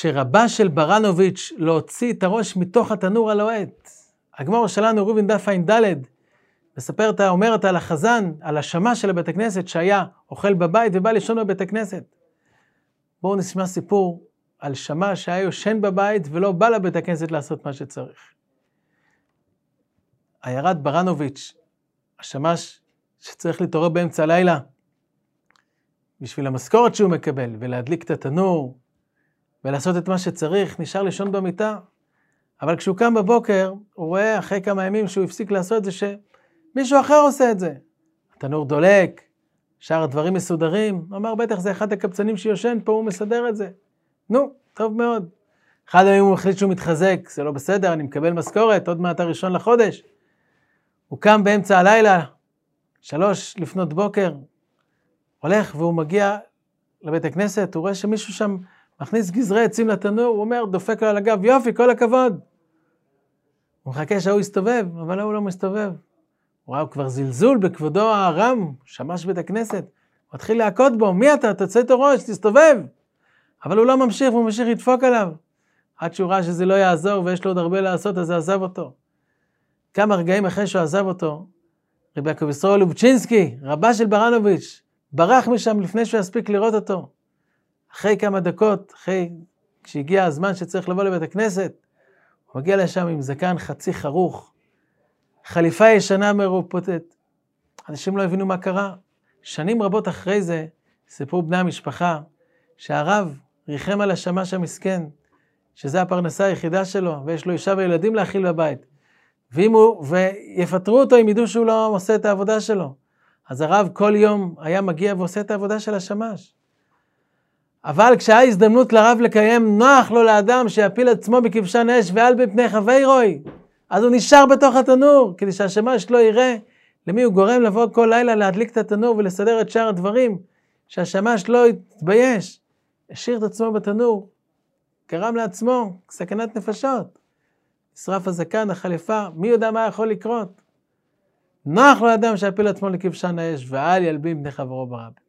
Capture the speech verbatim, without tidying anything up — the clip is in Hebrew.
שרבה של ברנוביץ' להוציא את הראש מתוך התנור הלוהט. הגמור שלנו רובין דף עין ד' מספרת, אומרת על החזן, על השמה של בית הכנסת שהיה אוכל בבית ובא לישון בבית הכנסת. בואו נשמע סיפור על שמה שהיה יושן בבית ולא בא לבית הכנסת לעשות מה שצריך. הירד ברנוביץ', השמש שצריך להתעורר באמצע הלילה, בשביל המשכורת שהוא מקבל, ולהדליק את התנור, ולעשות את מה שצריך, נשאר לישון במיטה. אבל כשהוא קם בבוקר, הוא רואה אחרי כמה ימים שהוא הפסיק לעשות את זה, שמישהו אחר עושה את זה. התנור דולק, שאר הדברים מסודרים. הוא אמר, בטח זה אחד הקבצנים שיושן פה, הוא מסדר את זה. נו, טוב מאוד. אחד הימים הוא החליט שהוא מתחזק, זה לא בסדר, אני מקבל משכורת, עוד מעט הראשון לחודש. הוא קם באמצע הלילה, שלוש לפנות בוקר, הולך והוא מגיע לבית הכנסת, הוא רואה שמישהו שם מכניס גזרי עצים לתנור, הוא אומר, דופק לו על הגב, יופי, כל הכבוד. הוא מחכה שהוא יסתובב, אבל הוא לא מסתובב. הוא ראה כבר זלזול בכבודו הרם, שמש בית הכנסת, הוא התחיל להכות בו, מי אתה? תצא את הראש, תסתובב. אבל הוא לא ממשיך, הוא ממשיך לדפוק עליו. עד שהוא ראה שזה לא יעזור ויש לו עוד הרבה לעשות, אז זה עזב אותו. כמה רגעים אחרי שהוא עזב אותו, רבי יעקב ישראל לובצ'ינסקי, רבה של ברנוביץ', ברח משם לפני שהוא יספיק לראות אותו. אחרי כמה דקות, אחרי כשהגיע הזמן שצריך לבוא לבית הכנסת, הוא מגיע לשם עם זקן חצי חרוך, חליפה ישנה מרופטת. אנשים לא הבינו מה קרה. שנים רבות אחרי זה, סיפרו בני המשפחה, שהרב ריחם על השמש המסכן, שזה הפרנסה היחידה שלו, ויש לו אישה וילדים להאכיל בבית. ואם הוא, ויפטרו אותו אם ידעו שהוא לא עושה את העבודה שלו. אז הרב כל יום היה מגיע ועושה את העבודה של השמש. אבל כשהיה הזדמנות לרב לקיים, נוח לו לאדם שיפיל עצמו בכבשן אש ועל בפני חברוי, אז הוא נשאר בתוך התנור, כדי שהשמש לא יראה למי הוא גורם לבוא כל לילה להדליק את התנור ולסדר את שאר הדברים, שהשמש לא יתבייש, השאיר את עצמו בתנור, גרם לעצמו סכנת נפשות. נשרף הזקן, החליפה, מי יודע מה יכול לקרות? נוח לו לאדם שיפיל עצמו לכבשן האש ועל ילבים בני חברו ברבי.